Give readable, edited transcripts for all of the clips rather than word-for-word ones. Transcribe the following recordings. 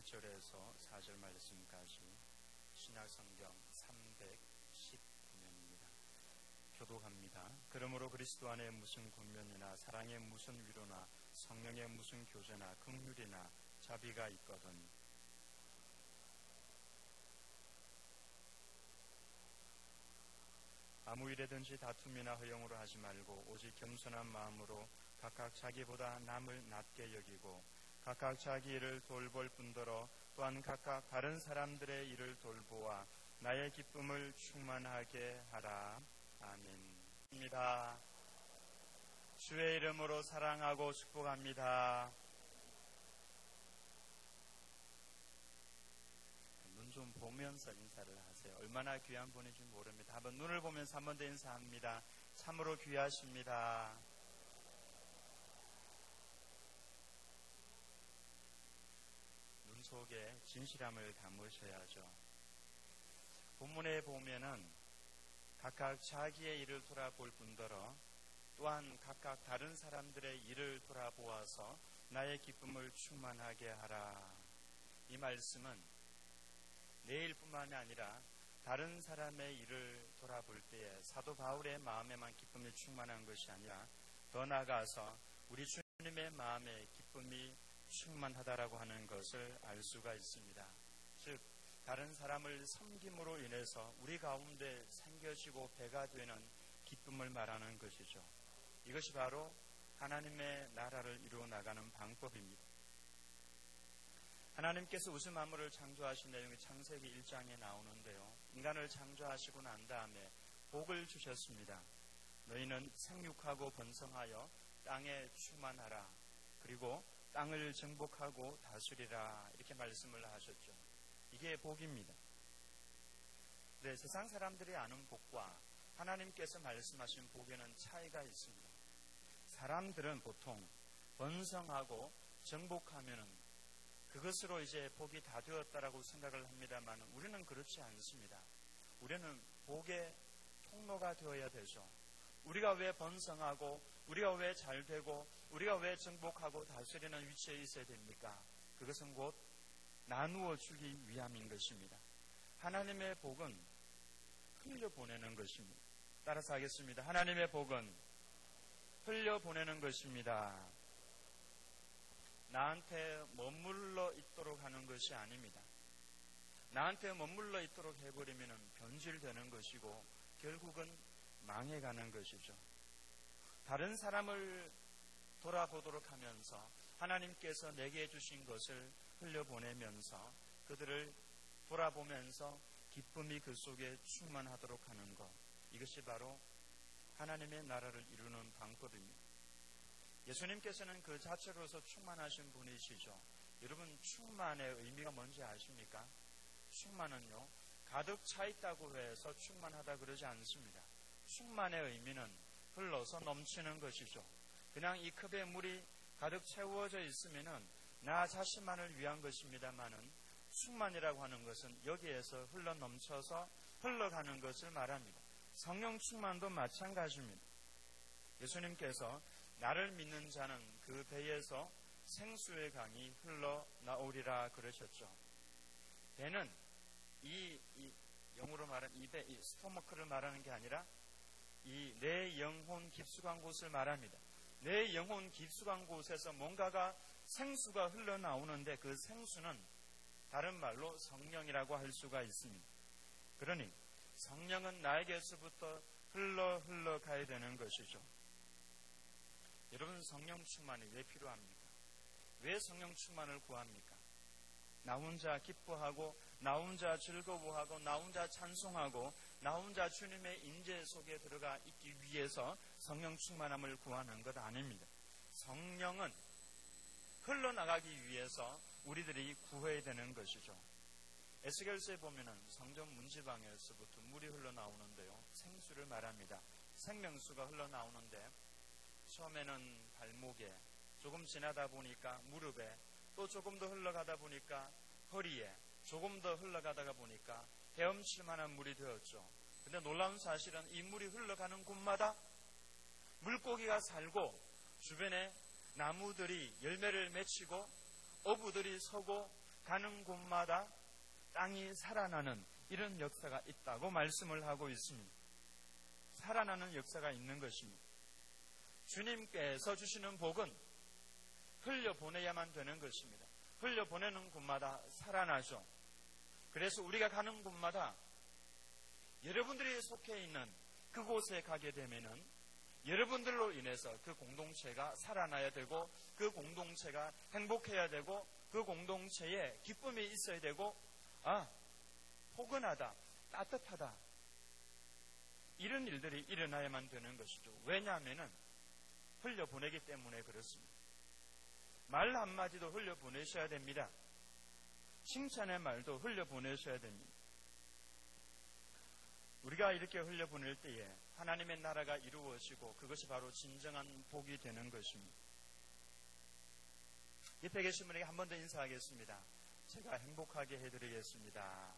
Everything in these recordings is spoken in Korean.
1절에서 4절 말씀까지 신약성경 319면입니다. 교독합니다. 그러므로 그리스도 안에 무슨 권면이나 사랑의 무슨 위로나 성령의 무슨 교제나 긍휼이나 자비가 있거든 아무 일에든지 다툼이나 허용으로 하지 말고 오직 겸손한 마음으로 각각 자기보다 남을 낮게 여기고 각각 자기 일을 돌볼 뿐더러 또한 각각 다른 사람들의 일을 돌보아 나의 기쁨을 충만하게 하라. 아멘입니다. 주의 이름으로 사랑하고 축복합니다. 눈 좀 보면서 인사를 하세요. 얼마나 귀한 분인지 모릅니다. 한번 눈을 보면서 한 번 더 인사합니다. 참으로 귀하십니다. 눈 속에 진실함을 담으셔야죠. 본문에 보면은 각각 자기의 일을 돌아볼 뿐더러 또한 각각 다른 사람들의 일을 돌아보아서 나의 기쁨을 충만하게 하라. 이 말씀은 내일뿐만이 아니라 다른 사람의 일을 돌아볼 때에 사도 바울의 마음에만 기쁨이 충만한 것이 아니라 더 나아가서 우리 주님의 마음에 기쁨이 충만하다라고 하는 것을 알 수가 있습니다. 즉 다른 사람을 섬김으로 인해서 우리 가운데 생겨지고 배가 되는 기쁨을 말하는 것이죠. 이것이 바로 하나님의 나라를 이루어 나가는 방법입니다. 하나님께서 우주 만물을 창조하신 내용이 창세기 1장에 나오는데요. 인간을 창조하시고 난 다음에 복을 주셨습니다. 너희는 생육하고 번성하여 땅에 충만하라. 그리고 땅을 정복하고 다스리라. 이렇게 말씀을 하셨죠. 이게 복입니다. 네, 세상 사람들이 아는 복과 하나님께서 말씀하신 복에는 차이가 있습니다. 사람들은 보통 번성하고 정복하면은 그것으로 이제 복이 다 되었다라고 생각을 합니다만 우리는 그렇지 않습니다. 우리는 복의 통로가 되어야 되죠. 우리가 왜 번성하고 우리가 왜 잘되고 우리가 왜 정복하고 다스리는 위치에 있어야 됩니까? 그것은 곧 나누어 주기 위함인 것입니다. 하나님의 복은 흘려보내는 것입니다. 따라서 하겠습니다. 하나님의 복은 흘려보내는 것입니다. 나한테 머물러 있도록 하는 것이 아닙니다. 나한테 머물러 있도록 해버리면 변질되는 것이고 결국은 망해가는 것이죠. 다른 사람을 돌아보도록 하면서 하나님께서 내게 주신 것을 흘려보내면서 그들을 돌아보면서 기쁨이 그 속에 충만하도록 하는 것, 이것이 바로 하나님의 나라를 이루는 방법입니다. 예수님께서는 그 자체로서 충만하신 분이시죠. 여러분, 충만의 의미가 뭔지 아십니까? 충만은요, 가득 차 있다고 해서 충만하다 그러지 않습니다. 충만의 의미는 흘러서 넘치는 것이죠. 그냥 이 컵에 물이 가득 채워져 있으면은 나 자신만을 위한 것입니다만은 충만이라고 하는 것은 여기에서 흘러 넘쳐서 흘러가는 것을 말합니다. 성령 충만도 마찬가지입니다. 예수님께서 나를 믿는 자는 그 배에서 생수의 강이 흘러나오리라 그러셨죠. 배는 영어로 말하는 이 배, 이 스토머크를 말하는 게 아니라 이 내 영혼 깊숙한 곳을 말합니다. 내 영혼 깊숙한 곳에서 뭔가가 생수가 흘러나오는데 그 생수는 다른 말로 성령이라고 할 수가 있습니다. 그러니 성령은 나에게서부터 흘러가야 되는 것이죠. 여러분, 성령 충만이 왜 필요합니까? 왜 성령 충만을 구합니까? 나 혼자 기뻐하고 나 혼자 즐거워하고 나 혼자 찬송하고 나 혼자 주님의 임재 속에 들어가 있기 위해서 성령 충만함을 구하는 것 아닙니다. 성령은 흘러나가기 위해서 우리들이 구해야 되는 것이죠. 에스겔서에 보면은 성전 문지방에서부터 물이 흘러나오는데요. 생수를 말합니다. 생명수가 흘러나오는데 처음에는 발목에, 조금 지나다 보니까 무릎에, 또 조금 더 흘러가다 보니까 허리에, 조금 더 흘러가다가 보니까 헤엄칠 만한 물이 되었죠. 근데 놀라운 사실은 이 물이 흘러가는 곳마다 물고기가 살고 주변에 나무들이 열매를 맺히고 어부들이 서고 가는 곳마다 땅이 살아나는 이런 역사가 있다고 말씀을 하고 있습니다. 살아나는 역사가 있는 것입니다. 주님께서 주시는 복은 흘려보내야만 되는 것입니다. 흘려보내는 곳마다 살아나죠. 그래서 우리가 가는 곳마다 여러분들이 속해 있는 그곳에 가게 되면은 여러분들로 인해서 그 공동체가 살아나야 되고, 그 공동체가 행복해야 되고, 그 공동체에 기쁨이 있어야 되고, 포근하다, 따뜻하다, 이런 일들이 일어나야만 되는 것이죠. 왜냐하면 흘려보내기 때문에 그렇습니다. 말 한마디도 흘려보내셔야 됩니다. 칭찬의 말도 흘려보내셔야 됩니다. 우리가 이렇게 흘려보낼 때에 하나님의 나라가 이루어지고 그것이 바로 진정한 복이 되는 것입니다. 옆에 계신 분에게 한 번 더 인사하겠습니다. 제가 행복하게 해드리겠습니다.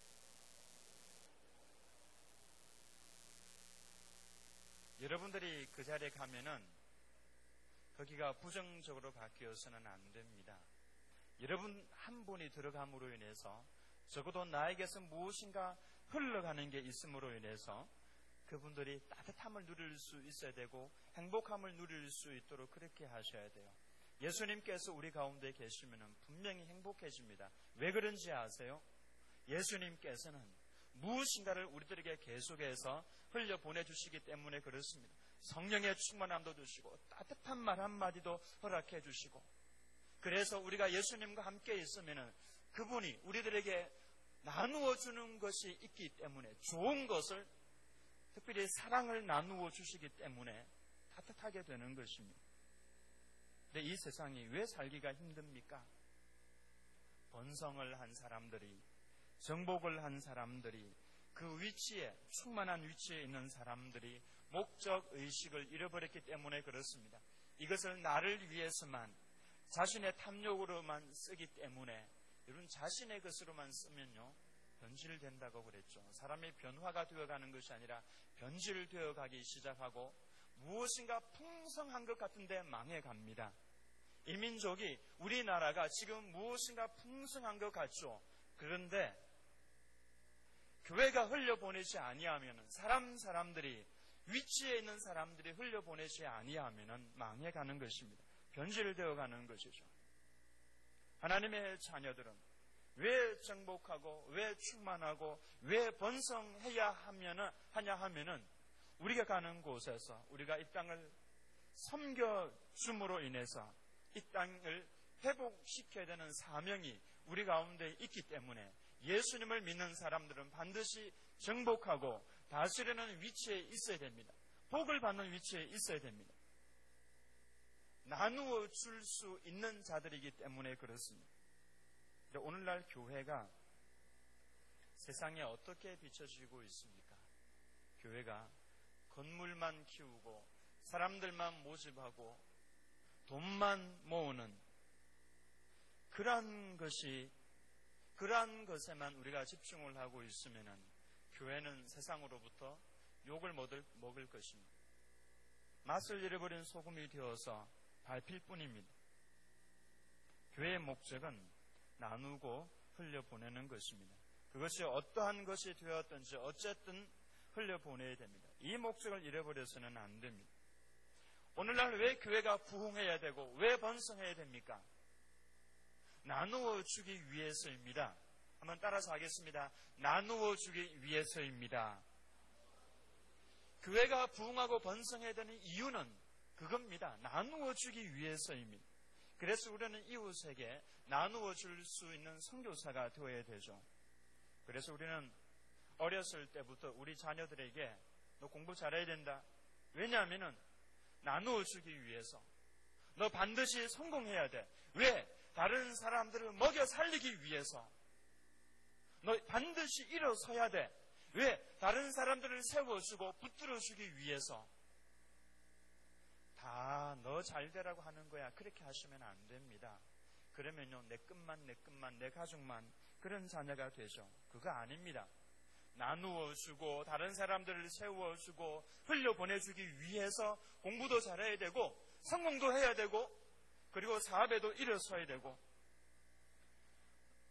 여러분들이 그 자리에 가면은 거기가 부정적으로 바뀌어서는 안 됩니다. 여러분 한 분이 들어감으로 인해서 적어도 나에게서 무엇인가 흘러가는 게 있음으로 인해서 그분들이 따뜻함을 누릴 수 있어야 되고 행복함을 누릴 수 있도록 그렇게 하셔야 돼요. 예수님께서 우리 가운데 계시면 분명히 행복해집니다. 왜 그런지 아세요? 예수님께서는 무엇인가를 우리들에게 계속해서 흘려보내주시기 때문에 그렇습니다. 성령의 충만함도 주시고 따뜻한 말 한마디도 허락해 주시고, 그래서 우리가 예수님과 함께 있으면 그분이 우리들에게 나누어 주는 것이 있기 때문에, 좋은 것을, 특별히 사랑을 나누어 주시기 때문에 따뜻하게 되는 것입니다. 근데 이 세상이 왜 살기가 힘듭니까? 번성을 한 사람들이, 정복을 한 사람들이, 그 위치에, 충만한 위치에 있는 사람들이 목적의식을 잃어버렸기 때문에 그렇습니다. 이것을 나를 위해서만, 자신의 탐욕으로만 쓰기 때문에, 여러분 자신의 것으로만 쓰면요 변질된다고 그랬죠. 사람이 변화가 되어가는 것이 아니라 변질되어 가기 시작하고 무엇인가 풍성한 것 같은데 망해갑니다. 이 민족이, 우리나라가 지금 무엇인가 풍성한 것 같죠. 그런데 교회가 흘려보내지 아니하면, 사람들이, 위치에 있는 사람들이 흘려보내지 아니하면 망해가는 것입니다. 변질되어 가는 것이죠. 하나님의 자녀들은 왜 정복하고 왜 충만하고 왜 번성해야 하냐 하면은 우리가 가는 곳에서 우리가 이 땅을 섬겨줌으로 인해서 이 땅을 회복시켜야 되는 사명이 우리 가운데 있기 때문에 예수님을 믿는 사람들은 반드시 정복하고 다스리는 위치에 있어야 됩니다. 복을 받는 위치에 있어야 됩니다. 나누어 줄 수 있는 자들이기 때문에 그렇습니다. 오늘날 교회가 세상에 어떻게 비춰지고 있습니까? 교회가 건물만 키우고 사람들만 모집하고 돈만 모으는 그러한 것에만 우리가 집중을 하고 있으면 교회는 세상으로부터 욕을 먹을 것입니다. 맛을 잃어버린 소금이 되어서 밟힐 뿐입니다. 교회의 목적은 나누고 흘려보내는 것입니다. 그것이 어떠한 것이 되었든지 어쨌든 흘려보내야 됩니다. 이 목적을 잃어버려서는 안 됩니다. 오늘날 왜 교회가 부흥해야 되고 왜 번성해야 됩니까? 나누어 주기 위해서입니다. 한번 따라서 하겠습니다. 나누어 주기 위해서입니다. 교회가 부흥하고 번성해야 되는 이유는 그겁니다. 나누어 주기 위해서입니다. 그래서 우리는 이웃에게 나누어 줄 수 있는 선교사가 되어야 되죠. 그래서 우리는 어렸을 때부터 우리 자녀들에게 너 공부 잘해야 된다. 왜냐하면 나누어 주기 위해서. 너 반드시 성공해야 돼. 왜? 다른 사람들을 먹여 살리기 위해서. 너 반드시 일어서야 돼. 왜? 다른 사람들을 세워주고 붙들어주기 위해서. 다 너 잘되라고 하는 거야. 그렇게 하시면 안 됩니다. 그러면요 내 것만 내 가족만 그런 자녀가 되죠. 그거 아닙니다. 나누어주고 다른 사람들을 세워주고 흘려보내주기 위해서 공부도 잘해야 되고 성공도 해야 되고 그리고 사업에도 일어서야 되고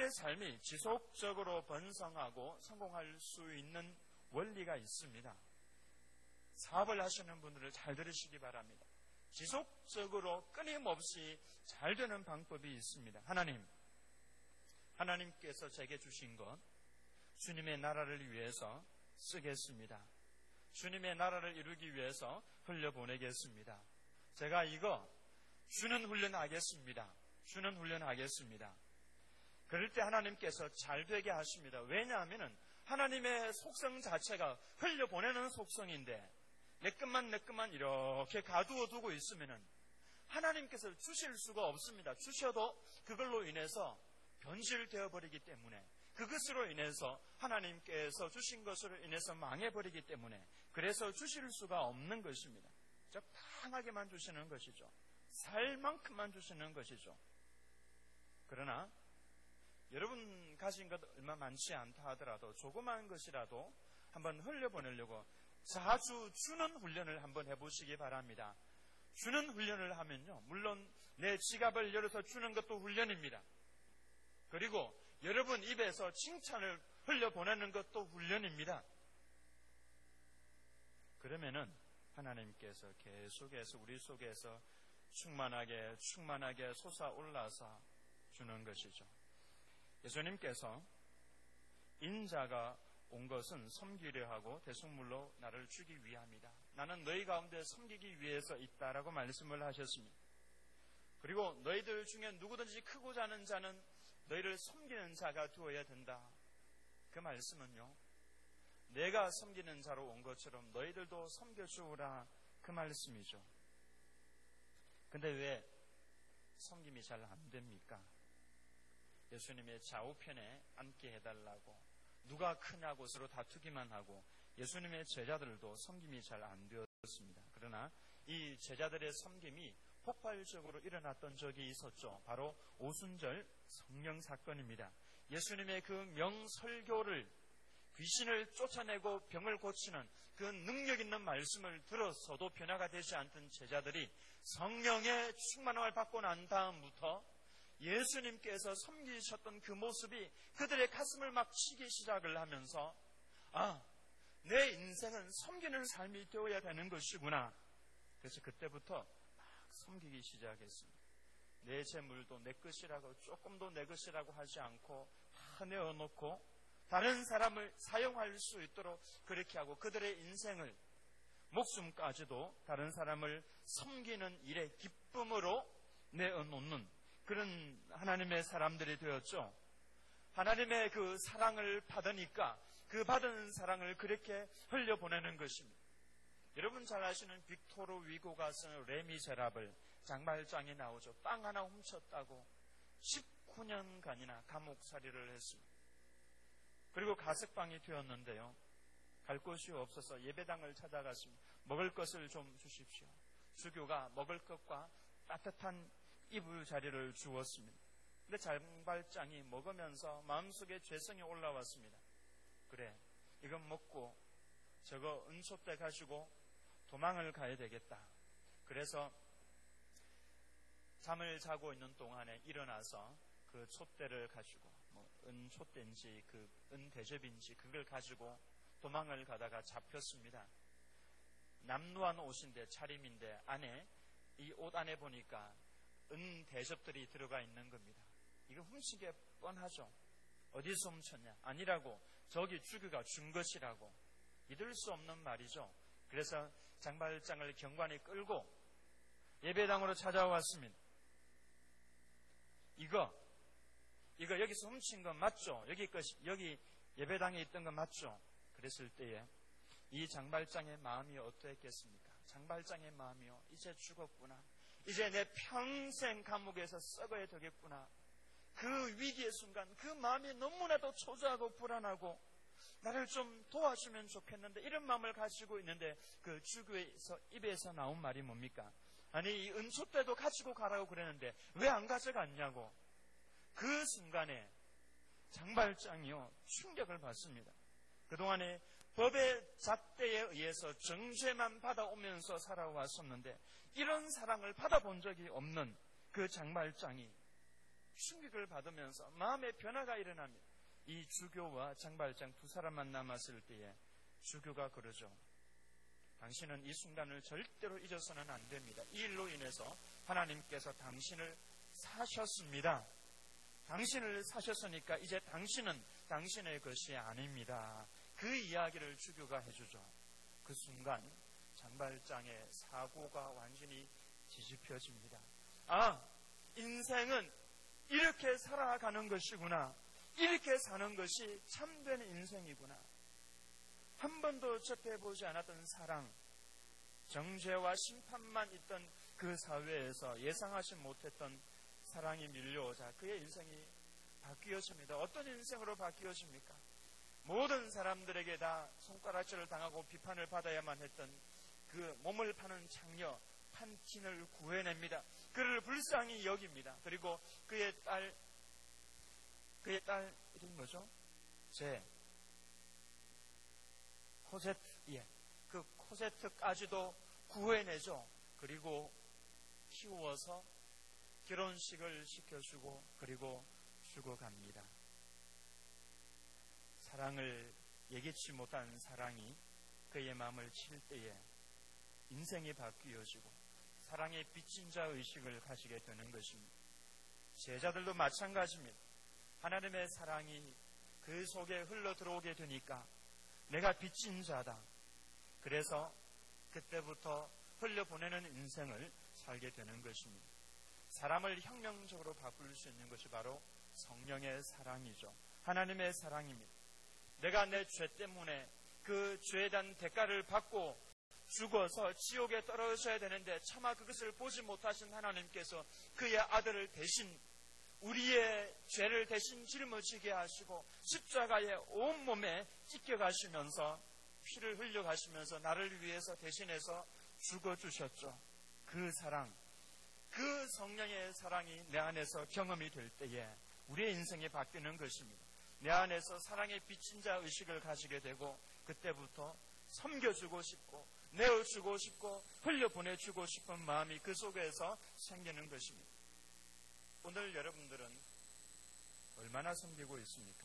우리의 삶이 지속적으로 번성하고 성공할 수 있는 원리가 있습니다. 사업을 하시는 분들을 잘 들으시기 바랍니다. 지속적으로 끊임없이 잘 되는 방법이 있습니다. 하나님께서 제게 주신 것, 주님의 나라를 위해서 쓰겠습니다. 주님의 나라를 이루기 위해서 흘려보내겠습니다. 제가 이거 주는 훈련하겠습니다. 그럴 때 하나님께서 잘 되게 하십니다. 왜냐하면 하나님의 속성 자체가 흘려보내는 속성인데 내 것만 이렇게 가두어 두고 있으면 하나님께서 주실 수가 없습니다. 주셔도 그걸로 인해서 변질되어 버리기 때문에, 그것으로 인해서 하나님께서 주신 것으로 인해서 망해버리기 때문에, 그래서 주실 수가 없는 것입니다. 적당하게만 주시는 것이죠. 살 만큼만 주시는 것이죠. 그러나 여러분 가진 것 얼마 많지 않다 하더라도 조그마한 것이라도 한번 흘려보내려고 자주 주는 훈련을 한번 해보시기 바랍니다. 주는 훈련을 하면요, 물론 내 지갑을 열어서 주는 것도 훈련입니다. 그리고 여러분 입에서 칭찬을 흘려보내는 것도 훈련입니다. 그러면은 하나님께서 계속해서 우리 속에서 충만하게 솟아올라서 주는 것이죠. 예수님께서 인자가 온 것은 섬기려 하고 대속물로 나를 주기 위함이다. 나는 너희 가운데 섬기기 위해서 있다라고 말씀을 하셨습니다. 그리고 너희들 중에 누구든지 크고 자는 자는 너희를 섬기는 자가 되어야 된다. 그 말씀은요, 내가 섬기는 자로 온 것처럼 너희들도 섬겨주오라, 그 말씀이죠. 근데 왜 섬김이 잘 안 됩니까? 예수님의 좌우편에 앉게 해달라고 누가 크냐고 서로 다투기만 하고 예수님의 제자들도 섬김이 잘 안 되었습니다. 그러나 이 제자들의 섬김이 폭발적으로 일어났던 적이 있었죠. 바로 오순절 성령 사건입니다. 예수님의 그 명설교를, 귀신을 쫓아내고 병을 고치는 그 능력 있는 말씀을 들었어도 변화가 되지 않던 제자들이 성령의 충만함을 받고 난 다음부터 예수님께서 섬기셨던 그 모습이 그들의 가슴을 막 치기 시작을 하면서, 내 인생은 섬기는 삶이 되어야 되는 것이구나. 그래서 그때부터 막 섬기기 시작했습니다. 내 재물도 내 것이라고, 조금도 내 것이라고 하지 않고 다 내어놓고 다른 사람을 사용할 수 있도록 그렇게 하고, 그들의 인생을, 목숨까지도 다른 사람을 섬기는 일의 기쁨으로 내어놓는 그런 하나님의 사람들이 되었죠. 하나님의 그 사랑을 받으니까 그 받은 사랑을 그렇게 흘려보내는 것입니다. 여러분 잘 아시는 빅토르 위고가 쓰는 레미제라블 장발장이 나오죠. 빵 하나 훔쳤다고 19년간이나 감옥살이를 했습니다. 그리고 가석방이 되었는데요, 갈 곳이 없어서 예배당을 찾아갔습니다. 먹을 것을 좀 주십시오. 주교가 먹을 것과 따뜻한 이불 자리를 주었습니다. 근데 장발장이 먹으면서 마음속에 죄성이 올라왔습니다. 그래, 이건 먹고 저거 은촛대 가지고 도망을 가야 되겠다. 그래서 잠을 자고 있는 동안에 일어나서 그 촛대를 가지고, 은촛대인지 그 은대접인지 그걸 가지고 도망을 가다가 잡혔습니다. 남루한 옷인데, 차림인데 안에, 이 옷 안에 보니까 은대접들이 들어가 있는 겁니다. 이거 훔치게 뻔하죠. 어디서 훔쳤냐? 아니라고, 저기 주교가 준 것이라고. 믿을 수 없는 말이죠. 그래서 장발장을 경관이 끌고 예배당으로 찾아왔습니다. 이거 여기서 훔친 건 맞죠? 여기 예배당에 있던 건 맞죠? 그랬을 때에 이 장발장의 마음이 어떠했겠습니까? 장발장의 마음이요, 이제 죽었구나. 이제 내 평생 감옥에서 썩어야 되겠구나. 그 위기의 순간 그 마음이 너무나도 초조하고 불안하고 나를 좀 도와주면 좋겠는데, 이런 마음을 가지고 있는데 그 주교에서 입에서 나온 말이 뭡니까? 아니, 이 은촛대도 가지고 가라고 그랬는데 왜 안 가져갔냐고. 그 순간에 장발장이요, 충격을 받습니다. 그동안에 법의 잣대에 의해서 정죄만 받아오면서 살아왔었는데 이런 사랑을 받아본 적이 없는 그 장발장이 충격을 받으면서 마음의 변화가 일어납니다. 이 주교와 장발장 두 사람만 남았을 때에 주교가 그러죠. 당신은 이 순간을 절대로 잊어서는 안 됩니다. 이 일로 인해서 하나님께서 당신을 사셨습니다. 당신을 사셨으니까 이제 당신은 당신의 것이 아닙니다. 그 이야기를 주교가 해주죠. 그 순간 장발장의 사고가 완전히 뒤집혀집니다. 아, 인생은 이렇게 살아가는 것이구나. 이렇게 사는 것이 참된 인생이구나. 한 번도 접해보지 않았던 사랑, 정죄와 심판만 있던 그 사회에서 예상하지 못했던 사랑이 밀려오자 그의 인생이 바뀌어집니다. 어떤 인생으로 바뀌어집니까? 모든 사람들에게 다 손가락질을 당하고 비판을 받아야만 했던 그 몸을 파는 창녀 판틴을 구해냅니다. 그를 불쌍히 여깁니다. 그리고 그의 딸 이름이 뭐죠? 코세트, 그 코세트까지도 구해내죠. 그리고 키워서 결혼식을 시켜주고 그리고 죽어갑니다. 사랑을 예기치 못한 사랑이 그의 마음을 칠 때에 인생이 바뀌어지고 사랑의 빚진 자 의식을 가지게 되는 것입니다. 제자들도 마찬가지입니다. 하나님의 사랑이 그 속에 흘러 들어오게 되니까 내가 빚진 자다. 그래서 그때부터 흘려보내는 인생을 살게 되는 것입니다. 사람을 혁명적으로 바꿀 수 있는 것이 바로 성령의 사랑이죠. 하나님의 사랑입니다. 내가 내 죄 때문에 그 죄에 대한 대가를 받고 죽어서 지옥에 떨어져야 되는데 차마 그것을 보지 못하신 하나님께서 그의 아들을 대신 우리의 죄를 대신 짊어지게 하시고 십자가에 온몸에 찢겨가시면서 피를 흘려가시면서 나를 위해서 대신해서 죽어주셨죠. 그 사랑, 그 성령의 사랑이 내 안에서 경험이 될 때에 우리의 인생이 바뀌는 것입니다. 내 안에서 사랑의 빚진 자 의식을 가지게 되고 그때부터 섬겨주고 싶고 내어주고 싶고 흘려보내주고 싶은 마음이 그 속에서 생기는 것입니다. 오늘 여러분들은 얼마나 섬기고 있습니까?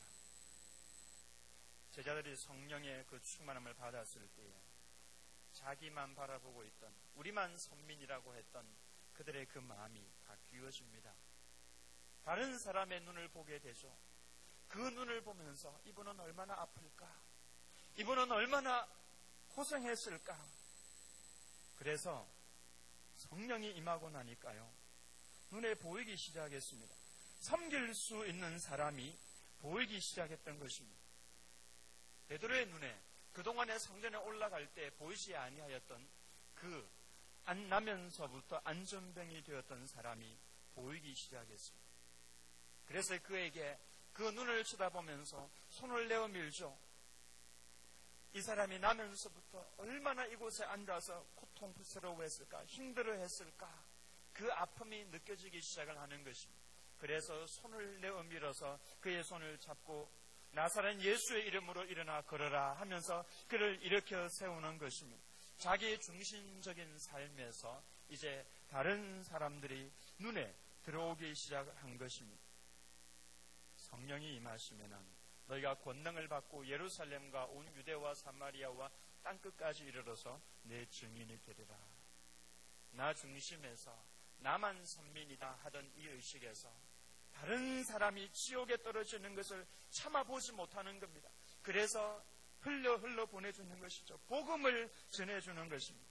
제자들이 성령의 그 충만함을 받았을 때에 자기만 바라보고 있던 우리만 선민이라고 했던 그들의 그 마음이 바뀌어집니다. 다른 사람의 눈을 보게 되죠. 그 눈을 보면서 이분은 얼마나 아플까? 이분은 얼마나 고생했을까? 그래서 성령이 임하고 나니까요. 눈에 보이기 시작했습니다. 섬길 수 있는 사람이 보이기 시작했던 것입니다. 베드로의 눈에 그동안의 성전에 올라갈 때 보이지 아니하였던 그 안 나면서부터 안전병이 되었던 사람이 보이기 시작했습니다. 그래서 그에게 그 눈을 쳐다보면서 손을 내어 밀죠. 이 사람이 나면서부터 얼마나 이곳에 앉아서 고통스러워했을까, 힘들어했을까, 그 아픔이 느껴지기 시작을 하는 것입니다. 그래서 손을 내어 밀어서 그의 손을 잡고 나사렛 예수의 이름으로 일어나 걸어라 하면서 그를 일으켜 세우는 것입니다. 자기 중심적인 삶에서 이제 다른 사람들이 눈에 들어오기 시작한 것입니다. 성령이 임하시면은 너희가 권능을 받고 예루살렘과 온 유대와 사마리아와 땅끝까지 이르러서 내 증인이 되리라. 나 중심에서 나만 선민이다 하던 이 의식에서 다른 사람이 지옥에 떨어지는 것을 참아보지 못하는 겁니다. 그래서 흘러 보내주는 것이죠. 복음을 전해주는 것입니다.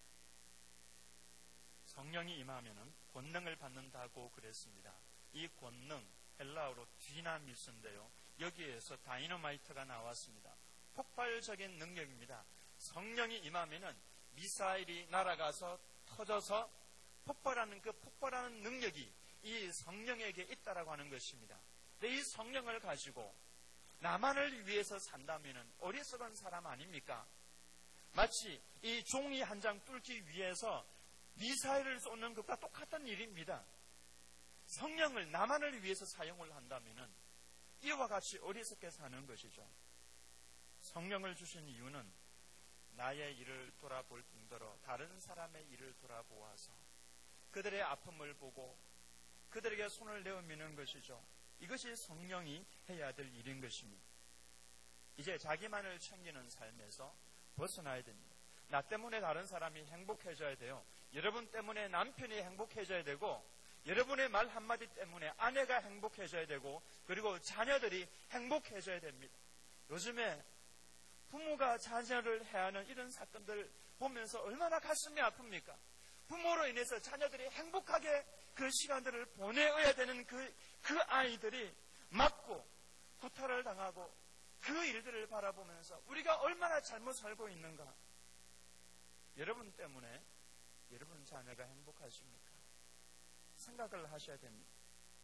성령이 임하면은 권능을 받는다고 그랬습니다. 이 권능, 헬라어로 디나미스인데요. 여기에서 다이너마이트가 나왔습니다. 폭발적인 능력입니다. 성령이 임하면은 미사일이 날아가서 터져서 폭발하는 그 폭발하는 능력이 이 성령에게 있다라고 하는 것입니다. 근데 이 성령을 가지고 나만을 위해서 산다면은 어리석은 사람 아닙니까? 마치 이 종이 한 장 뚫기 위해서 미사일을 쏘는 것과 똑같은 일입니다. 성령을 나만을 위해서 사용을 한다면은 이와 같이 어리석게 사는 것이죠. 성령을 주신 이유는 나의 일을 돌아볼 뿐더러 다른 사람의 일을 돌아보아서 그들의 아픔을 보고 그들에게 손을 내어미는 것이죠. 이것이 성령이 해야 될 일인 것입니다. 이제 자기만을 챙기는 삶에서 벗어나야 됩니다. 나 때문에 다른 사람이 행복해져야 돼요. 여러분 때문에 남편이 행복해져야 되고, 여러분의 말 한마디 때문에 아내가 행복해져야 되고, 그리고 자녀들이 행복해져야 됩니다. 요즘에 부모가 자녀를 해하는 이런 사건들 보면서 얼마나 가슴이 아픕니까? 부모로 인해서 자녀들이 행복하게 그 시간들을 보내야 되는 그 아이들이 맞고 구타를 당하고 그 일들을 바라보면서 우리가 얼마나 잘못 살고 있는가? 여러분 때문에 여러분 자녀가 행복하십니까? 생각을 하셔야 됩니다.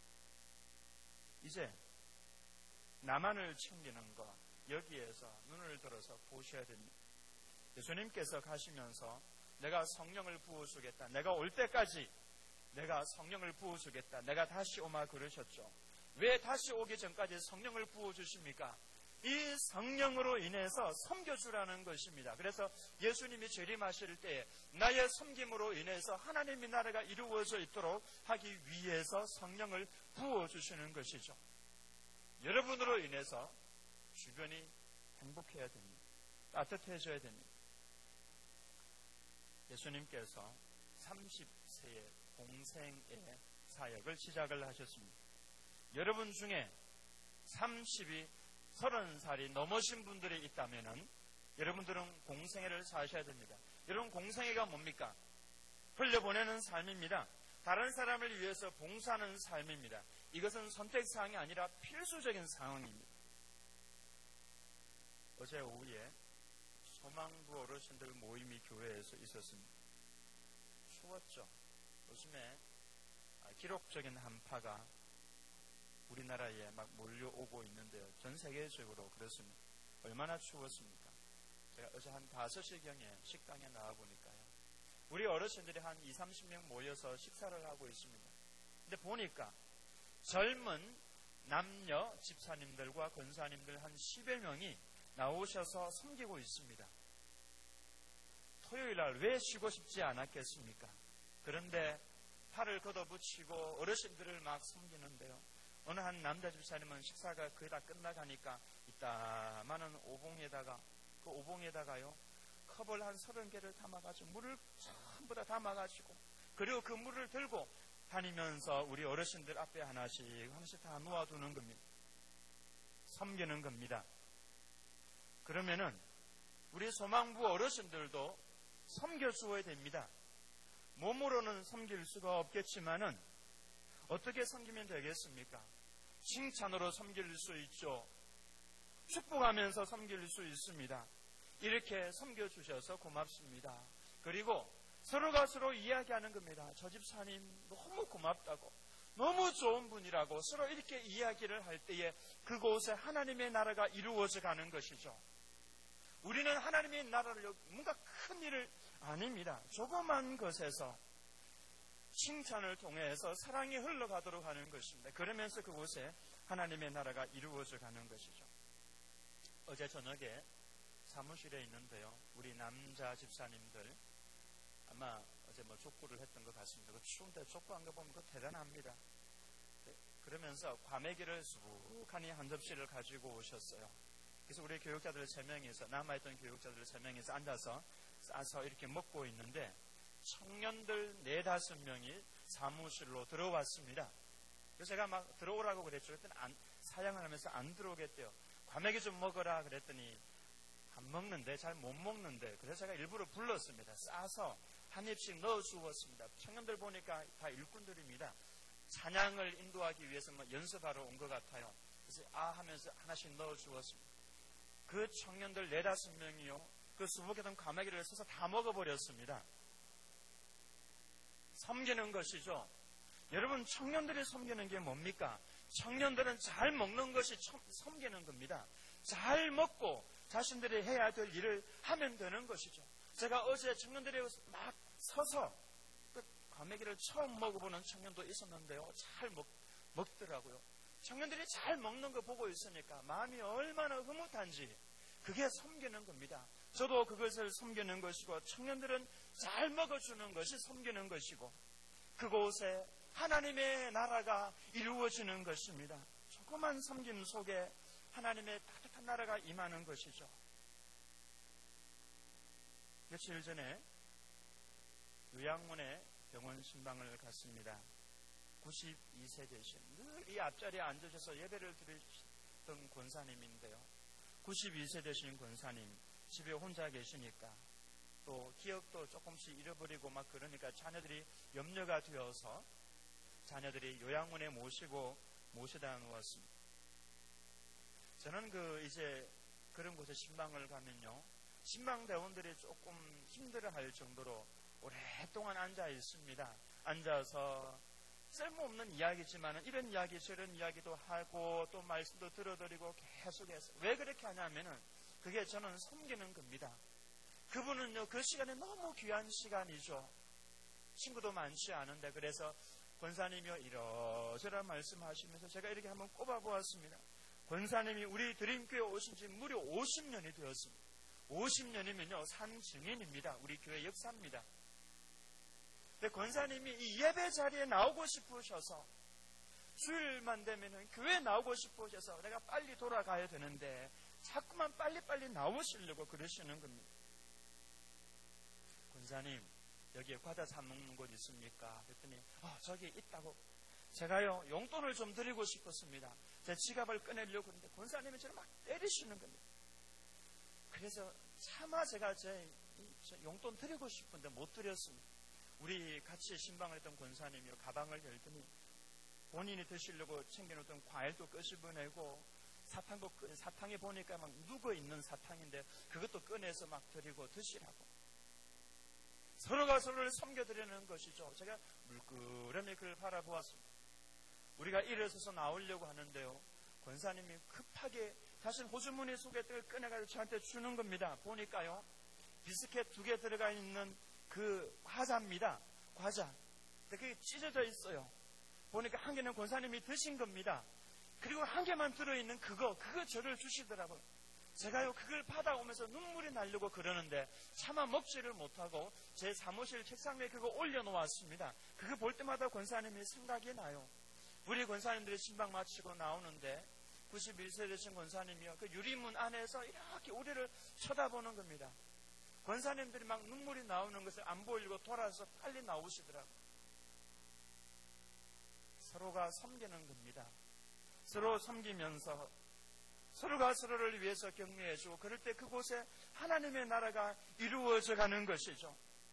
이제 나만을 챙기는 것, 여기에서 눈을 들어서 보셔야 됩니다. 예수님께서 가시면서 내가 성령을 부어주겠다, 내가 올 때까지 내가 성령을 부어주겠다, 내가 다시 오마 그러셨죠. 왜 다시 오기 전까지 성령을 부어주십니까? 이 성령으로 인해서 섬겨주라는 것입니다. 그래서 예수님이 재림하실 때에 나의 섬김으로 인해서 하나님의 나라가 이루어져 있도록 하기 위해서 성령을 부어주시는 것이죠. 여러분으로 인해서 주변이 행복해야 됩니다. 따뜻해져야 됩니다. 예수님께서 30세의 공생의 사역을 시작을 하셨습니다. 여러분 중에 30살이 넘으신 분들이 있다면 여러분들은 공생애를 사셔야 됩니다. 여러분, 공생애가 뭡니까? 흘려보내는 삶입니다. 다른 사람을 위해서 봉사하는 삶입니다. 이것은 선택사항이 아니라 필수적인 상황입니다. 어제 오후에 소망부 어르신들 모임이 교회에서 있었습니다. 추웠죠. 요즘에 기록적인 한파가 우리나라에 막 몰려오고 있는데요. 전 세계적으로 그렇습니다. 얼마나 추웠습니까? 제가 어제 한 5시경에 식당에 나와보니까요. 우리 어르신들이 한 20-30명 모여서 식사를 하고 있습니다. 근데 보니까 젊은 남녀 집사님들과 권사님들 한 10여 명이 나오셔서 섬기고 있습니다. 토요일 날 왜 쉬고 싶지 않았겠습니까? 그런데 팔을 걷어붙이고 어르신들을 막 섬기는데요. 어느 한 남자 집사님은 식사가 거의 다 끝나가니까 이따만한 오봉에다가, 그 오봉에다가요, 컵을 한 30개를 담아가지고 물을 전부 다 담아가지고, 그리고 그 물을 들고 다니면서 우리 어르신들 앞에 하나씩 다 놓아두는 겁니다. 섬기는 겁니다. 그러면은 우리 소망부 어르신들도 섬겨주어야 됩니다. 몸으로는 섬길 수가 없겠지만은 어떻게 섬기면 되겠습니까? 칭찬으로 섬길 수 있죠. 축복하면서 섬길 수 있습니다. 이렇게 섬겨주셔서 고맙습니다. 그리고 서로가 서로 이야기하는 겁니다. 저 집사님 너무 고맙다고, 너무 좋은 분이라고 서로 이렇게 이야기를 할 때에 그곳에 하나님의 나라가 이루어져 가는 것이죠. 우리는 하나님의 나라를 뭔가 큰 일을 아닙니다. 조그만 것에서 칭찬을 통해서 사랑이 흘러가도록 하는 것입니다. 그러면서 그곳에 하나님의 나라가 이루어져 가는 것이죠. 어제 저녁에 사무실에 있는데요. 우리 남자 집사님들 아마 어제 족구를 했던 것 같습니다. 그 추운데 족구한 거 보면 대단합니다. 네, 그러면서 과메기를 수북하니 한 접시를 가지고 오셨어요. 그래서 우리 교육자들 3명이서, 남아있던 교육자들 3명이서 앉아서 싸서 이렇게 먹고 있는데 청년들 4-5명이 사무실로 들어왔습니다. 그래서 제가 막 들어오라고 그랬죠. 그랬더니 사양을 하면서 안 들어오겠대요. 과메기 좀 먹어라 그랬더니 안 먹는데, 잘 못 먹는데, 그래서 제가 일부러 불렀습니다. 싸서 한 입씩 넣어주었습니다. 청년들 보니까 다 일꾼들입니다. 찬양을 인도하기 위해서 연습하러 온 것 같아요. 그래서 하면서 하나씩 넣어주었습니다. 그 청년들 4-5명이요, 그 수북했던 과메기를 써서 다 먹어버렸습니다. 섬기는 것이죠. 여러분, 청년들이 섬기는 게 뭡니까? 청년들은 잘 먹는 것이 섬기는 겁니다. 잘 먹고 자신들이 해야 될 일을 하면 되는 것이죠. 제가 어제 청년들이 막 서서 그 과메기를 처음 먹어보는 청년도 있었는데요. 잘 먹더라고요. 청년들이 잘 먹는 거 보고 있으니까 마음이 얼마나 흐뭇한지, 그게 섬기는 겁니다. 저도 그것을 섬기는 것이고, 청년들은 잘 먹어주는 것이 섬기는 것이고, 그곳에 하나님의 나라가 이루어지는 것입니다. 조그만 섬김 속에 하나님의 따뜻한 나라가 임하는 것이죠. 며칠 전에 요양원에 병원 신방을 갔습니다. 92세 되신 늘 이 앞자리에 앉으셔서 예배를 드리던 권사님인데요. 92세 되신 권사님 집에 혼자 계시니까 또 기억도 조금씩 잃어버리고 막 그러니까 자녀들이 염려가 되어서 자녀들이 요양원에 모셔다 놓았습니다. 저는 이제 그런 곳에 신방을 가면요, 신방대원들이 조금 힘들어할 정도로 오랫동안 앉아 있습니다. 앉아서 쓸모없는 이야기지만 이런 이야기 저런 이야기도 하고 또 말씀도 들어드리고 계속해서 왜 그렇게 하냐면은 그게 저는 섬기는 겁니다. 그분은요, 그 시간에 너무 귀한 시간이죠. 친구도 많지 않은데. 그래서 권사님이요 이러저러 말씀하시면서 제가 이렇게 한번 꼽아보았습니다. 권사님이 우리 드림교회 오신 지 무려 50년이 되었습니다. 50년이면요 산 증인입니다. 우리 교회 역사입니다. 근데 권사님이 이 예배 자리에 나오고 싶으셔서 주일만 되면은 교회에 나오고 싶으셔서 내가 빨리 돌아가야 되는데 자꾸만 빨리빨리 나오시려고 그러시는 겁니다. 권사님, 여기에 과자 사 먹는 곳 있습니까? 그랬더니 저기 있다고. 제가요 용돈을 좀 드리고 싶었습니다. 제 지갑을 꺼내려고 하는데 권사님이 저를 막 때리시는 겁니다. 그래서 차마 제가 제 용돈 드리고 싶은데 못 드렸습니다. 우리 같이 신방을 했던 권사님이 가방을 열더니 본인이 드시려고 챙겨놓던 과일도 끄집어내고 사탕에 보니까 막 묵어있는 사탕인데 그것도 꺼내서 막 드리고 드시라고. 서로가 서로를 섬겨드리는 것이죠. 제가 물끄러미 그를 바라보았습니다. 우리가 일어서서 나오려고 하는데요, 권사님이 급하게 다시 호주머니 속에 떡을 꺼내가지고 저한테 주는 겁니다. 보니까요 비스켓 2개 들어가 있는 그 과자입니다. 과자. 근데 그게 찢어져 있어요. 보니까 한 개는 권사님이 드신 겁니다. 그리고 한 개만 들어있는 그거 저를 주시더라고요. 제가요 그걸 받아오면서 눈물이 나려고 그러는데 차마 먹지를 못하고 제 사무실 책상 위에 그거 올려놓았습니다. 그거 볼 때마다 권사님이 생각이 나요. 우리 권사님들이 신방 마치고 나오는데 91세 되신 권사님이요 그 유리문 안에서 이렇게 우리를 쳐다보는 겁니다. 권사님들이 막 눈물이 나오는 것을 안 보이려고 돌아서 빨리 나오시더라고요. 서로가 섬기는 겁니다. 서로 섬기면서 서로가 서로를 위해서 격려해주고 그럴 때 그곳에 하나님의 나라가 이루어져 가는 것이죠.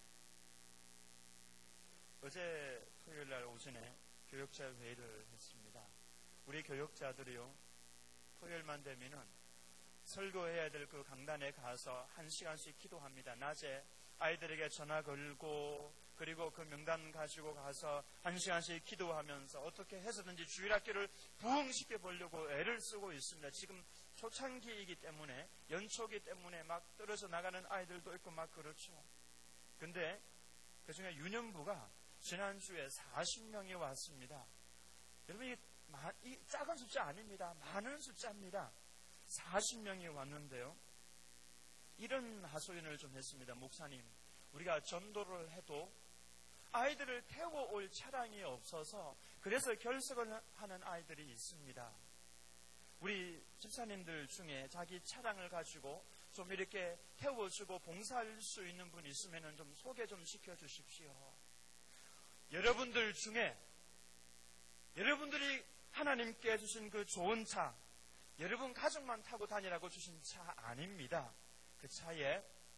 어제 토요일날 오전에 교역자 회의를 했습니다. 우리 교역자들이요 토요일만 되면은 설교해야 될 그 강단에 가서 1시간씩 기도합니다. 낮에 아이들에게 전화 걸고 그리고 그 명단 가지고 가서 1시간씩 기도하면서 어떻게 해서든지 주일학교를 부흥시켜 보려고 애를 쓰고 있습니다. 지금 초창기이기 때문에 연초기 때문에 막 떨어져 나가는 아이들도 있고 막 그렇죠. 근데 그중에 유년부가 지난주에 40명이 왔습니다. 여러분 이 작은 숫자 아닙니다. 많은 숫자입니다. 40명이 왔는데요. 이런 하소연을 좀 했습니다. 목사님, 우리가 전도를 해도 아이들을 태워 올 차량이 없어서 그래서 결석을 하는 아이들이 있습니다. 우리 집사님들 중에 자기 차량을 가지고 좀 이렇게 태워주고 봉사할 수 있는 분 있으면 좀 소개 좀 시켜주십시오. 여러분들 중에 여러분들이 하나님께 주신 그 좋은 차, 여러분 가족만 타고 다니라고 주신 차 아닙니다. 그 차에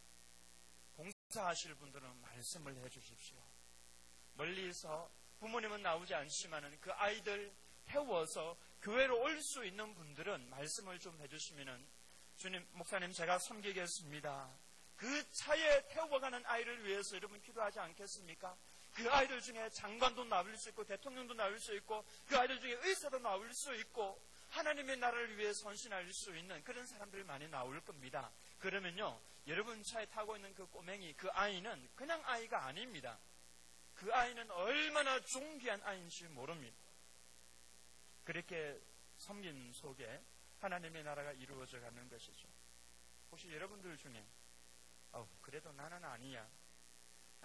봉사하실 분들은 말씀을 해주십시오. 멀리서 부모님은 나오지 않지만은 그 아이들 태워서 교회로 올 수 있는 분들은 말씀을 좀 해주시면은 주님, 목사님 제가 섬기겠습니다. 그 차에 태워가는 아이를 위해서 여러분 기도하지 않겠습니까? 그 아이들 중에 장관도 나올 수 있고 대통령도 나올 수 있고 그 아이들 중에 의사도 나올 수 있고 하나님의 나라를 위해 헌신할 수 있는 그런 사람들 많이 나올 겁니다. 그러면요 여러분 차에 타고 있는 그 꼬맹이, 그 아이는 그냥 아이가 아닙니다. 그 아이는 얼마나 존귀한 아이인지 모릅니다. 그렇게 섬김 속에 하나님의 나라가 이루어져 가는 것이죠. 혹시 여러분들 중에 그래도 나는 아니야,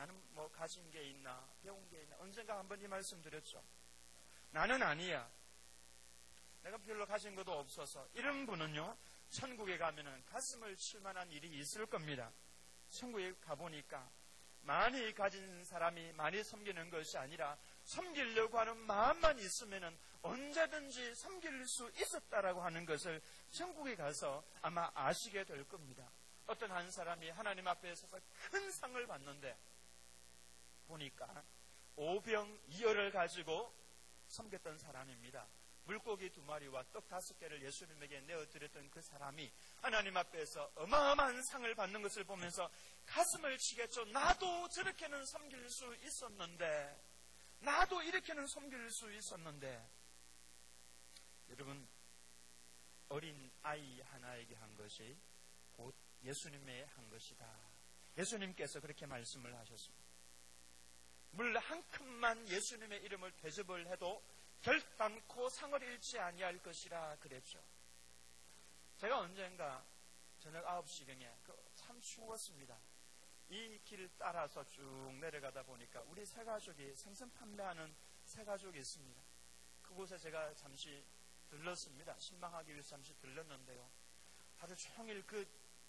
나는 뭐 가진 게 있나, 배운 게 있나, 언젠가 한번 이 말씀 드렸죠. 나는 아니야. 내가 별로 가진 것도 없어서. 이런 분은요, 천국에 가면은 가슴을 칠 만한 일이 있을 겁니다. 천국에 가보니까 많이 가진 사람이 많이 섬기는 것이 아니라 섬기려고 하는 마음만 있으면은 언제든지 섬길 수 있었다라고 하는 것을 천국에 가서 아마 아시게 될 겁니다. 어떤 한 사람이 하나님 앞에서 큰 상을 받는데 보니까 오병이어를 가지고 섬겼던 사람입니다. 물고기 2마리와 떡 5개를 예수님에게 내어드렸던 그 사람이 하나님 앞에서 어마어마한 상을 받는 것을 보면서 가슴을 치겠죠. 나도 저렇게는 섬길 수 있었는데, 나도 이렇게는 섬길 수 있었는데. 여러분, 어린 아이 하나에게 한 것이 곧 예수님의 한 것이다. 예수님께서 그렇게 말씀을 하셨습니다. 물 한 컵만 예수님의 이름을 대접을 해도 결단코 상을 잃지 아니할 것이라 그랬죠. 제가 언젠가 저녁 9시경에 참 추웠습니다. 이 길을 따라서 쭉 내려가다 보니까 우리 새가족이 생선 판매하는 새가족이 있습니다. 그곳에 제가 잠시 들렀습니다. 신방하기 위해서 잠시 들렀는데요. 하루 종일 그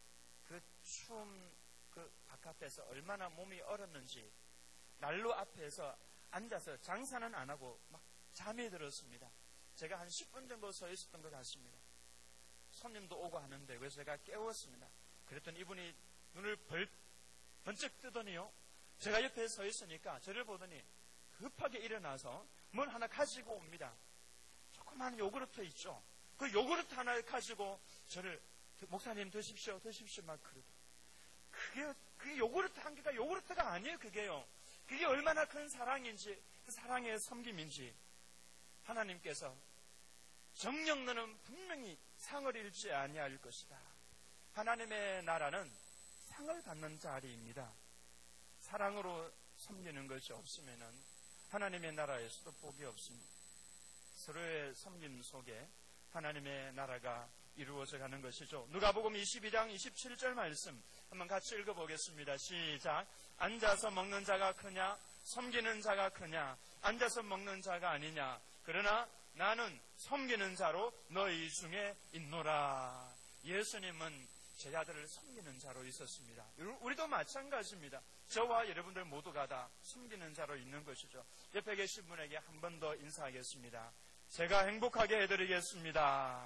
추운 그 바깥에서 얼마나 몸이 얼었는지 난로 앞에서 앉아서 장사는 안 하고 막 잠이 들었습니다. 제가 한 10분 정도 서 있었던 것 같습니다. 손님도 오고 하는데 그래서 제가 깨웠습니다. 그랬더니 이분이 눈을 번쩍 뜨더니요, 제가 옆에 서 있으니까 저를 보더니 급하게 일어나서 뭘 하나 가지고 옵니다. 조그만 요구르트 있죠. 그 요구르트 하나를 가지고 저를 목사님 드십시오 막 그러더라고요. 그게 요구르트 한 개가 요구르트가 아니에요. 그게 얼마나 큰 사랑인지, 그 사랑의 섬김인지. 하나님께서 정녕 너는 분명히 상을 잃지 아니할 것이다. 하나님의 나라는 상을 받는 자리입니다. 사랑으로 섬기는 것이 없으면은 하나님의 나라에서도 복이 없습니다. 서로의 섬김 속에 하나님의 나라가 이루어져 가는 것이죠. 누가복음 22장 27절 말씀 한번 같이 읽어보겠습니다. 시작. 앉아서 먹는 자가 크냐 섬기는 자가 크냐? 앉아서 먹는 자가 아니냐? 그러나 나는 섬기는 자로 너희 중에 있노라. 예수님은 제자들을 섬기는 자로 있었습니다. 우리도 마찬가지입니다. 저와 여러분들 모두가 다 섬기는 자로 있는 것이죠. 옆에 계신 분에게 한 번 더 인사하겠습니다. 제가 행복하게 해드리겠습니다.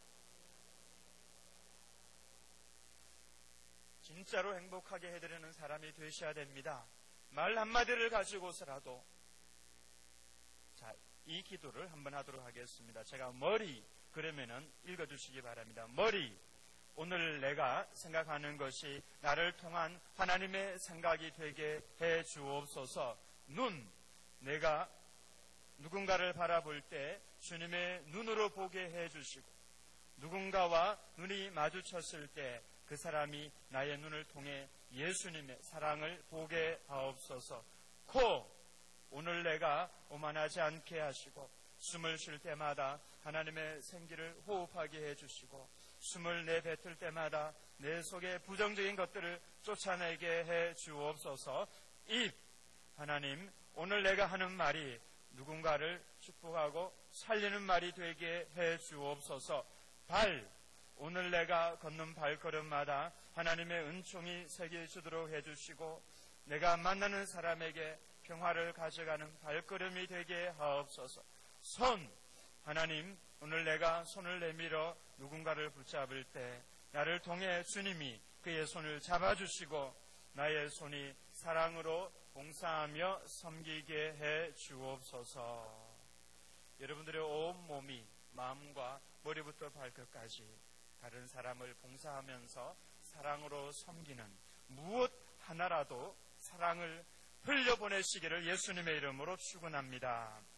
진짜로 행복하게 해드리는 사람이 되셔야 됩니다. 말 한마디를 가지고서라도. 자, 이 기도를 한번 하도록 하겠습니다. 제가 머리 그러면은 읽어주시기 바랍니다. 머리, 오늘 내가 생각하는 것이 나를 통한 하나님의 생각이 되게 해 주옵소서. 눈, 내가 누군가를 바라볼 때 주님의 눈으로 보게 해 주시고, 누군가와 눈이 마주쳤을 때 그 사람이 나의 눈을 통해 예수님의 사랑을 보게 하옵소서. 코, 오늘 내가 오만하지 않게 하시고 숨을 쉴 때마다 하나님의 생기를 호흡하게 해주시고 숨을 내뱉을 때마다 내 속에 부정적인 것들을 쫓아내게 해 주옵소서. 입, 하나님 오늘 내가 하는 말이 누군가를 축복하고 살리는 말이 되게 해 주옵소서. 발, 오늘 내가 걷는 발걸음마다 하나님의 은총이 새겨주도록 해주시고 내가 만나는 사람에게 평화를 가져가는 발걸음이 되게 하옵소서. 손, 하나님 오늘 내가 손을 내밀어 누군가를 붙잡을 때 나를 통해 주님이 그의 손을 잡아주시고 나의 손이 사랑으로 봉사하며 섬기게 해 주옵소서. 여러분들의 온 몸이 마음과 머리부터 발끝까지 다른 사람을 봉사하면서 사랑으로 섬기는 무엇 하나라도 사랑을 흘려보내시기를 예수님의 이름으로 축원합니다.